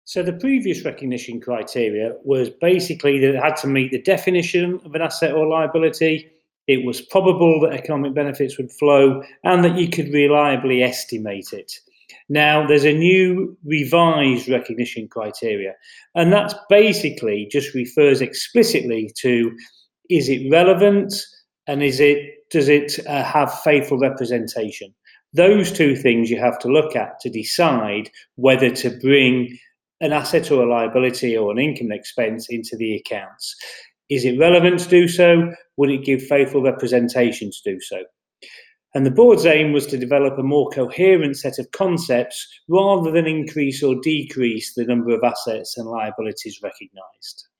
So the previous recognition criteria was basically that it had to meet the definition of an asset or liability, it was probable that economic benefits would flow, and that you could reliably estimate it. Now, there's a new revised recognition criteria, and that's basically just refers explicitly to, is it relevant, and does it have faithful representation? Those two things you have to look at to decide whether to bring an asset or a liability or an income expense into the accounts. Is it relevant to do so? Would it give faithful representation to do so? And the board's aim was to develop a more coherent set of concepts rather than increase or decrease the number of assets and liabilities recognised.